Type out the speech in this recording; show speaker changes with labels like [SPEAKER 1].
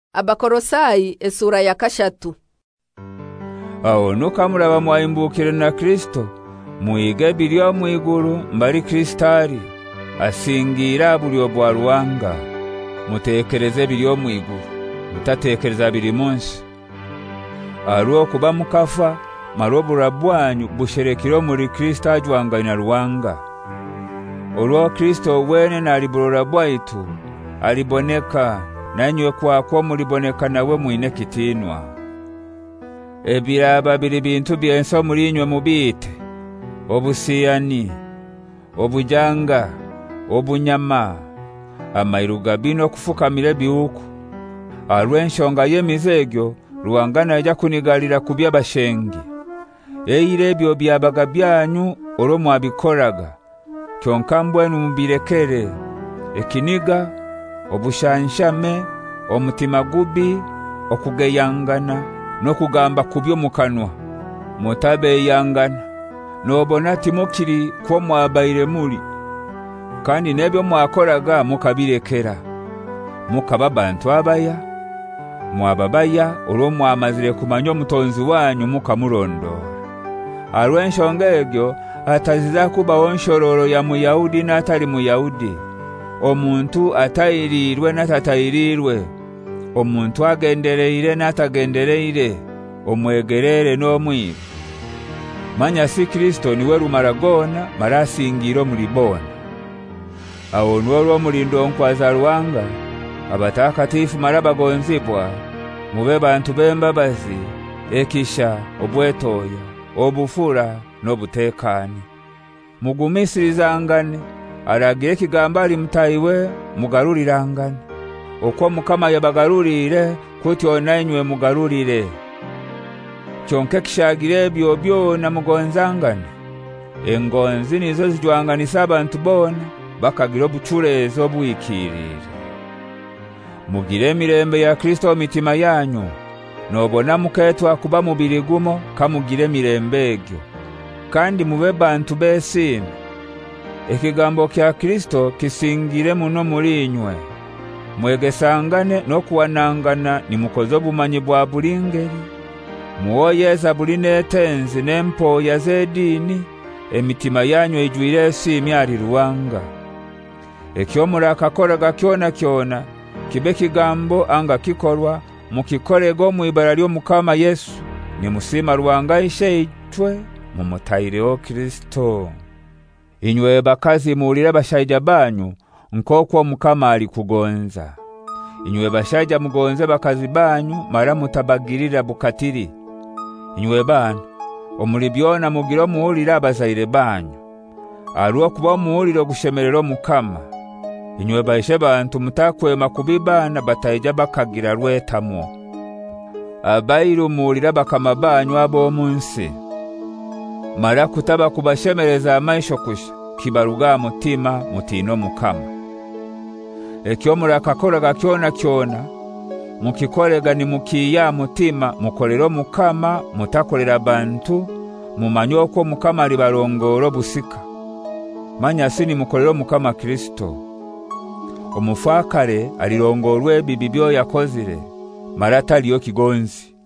[SPEAKER 1] Abakolosayi esura ya kashatu.
[SPEAKER 2] Aho nukamuraba mwayimbukire na Kristo muige biryo mwiguru mbali Kristari asingira bulyo bwa Ruwanga mutekereze biryo mwiguru mutatekereza biri munsi aruo kuba mukafa marobura bwanyu busherekiro muri Kristo ajwanganya Ruwanga olwo Kristo wene na liburura bwaitu aliboneka nanywe kwa muliboneka nawe muine kitinwa ebiraba biri bintu byenso muri nywe mubite obusiyani obujanga obunyama amairuga bino kufukamire biuku alwenshonga yemizegyo Ruwangana ajja kunigalira kubya bashengi eire byo byabaga byanyu olo mwabikoraga kyonkambwe nubirekere ekiniga obushanshame omutima gubi okugeyangana no kugamba kubyo mukanwa mutabe yangana nobona timokiri ko mwabaire muri kandi nebyo mwakoraga mukabirekera mukaba bantu abaya mwababaya olwo mwamazire kumanyo mutonzi wanyu mukamurondora alwenshongegyo ataziza kuba onshororo ya Muyahudi na atali Muyahudi omuntu atayirirwe natatayirirwe omuntu agendereire natagendereire omwegerere no mwiru manya si Kristo niwe rumaragona marasingiro mulibona aho nuwo mulindo nkwaza Ruwanga abatakatifu marabagonzibwa mube bantu bembabazi ekisha obwetoya obufura nobutekani mugumisirizangane aragire kigamba ali mutayiwe mugarurirangane okwo mukama yabagarurire kuti onanywe mugarurire kyonke kishagire byo na mugonzangane engonzi nizo zijwanganisa abantu bona bakagira obucurezo obwikirire mugire mirembe ya Kristo mitima yanyu nobona muketwa kuba mubiri gumo kamugire mirembegyo kandi mube bantu besine ekigambo kya Kristo kisingire muno muri nywe mwegesangane no kuwanangana ni mukozo bumanyi bwa bulingeri muoyeza bulinetenzi nempo ya zedini emitima yanyu ijwire simyari Ruwanga ekyo murakakora kyona kibe kigambo anga kikorwa mukikorego mwibara lyo mukama Yesu ni musima Ruwanga isheitwe mumutayireo Kristo inywe bakazi muulira bashaija banyu nkokwo mukama ali kugonza inywe bashaija mugonze bakazi banyu mara mutabagirira bukatiri inywe bana omulibyona mugiro muulira abazaire banyu aruo kuba muuliro gushemerero mukama inywe baishe bantu mutakwema kubibana bataija bakagira rwetamo abairu muulira bakama banyu abo munsi mara kutaba kubashemereza amaisho kusha kibaruga mutima mutino mukama ekyo murakakora kyona mukikorega ni mukiya mutima mukolero mukama mutakolera bantu mumanyo ko mukama ali barongoro busika manya sini mukolero mukama Kristo omufakare alirongorwe bibibyo yakozire marata liyo kigonzi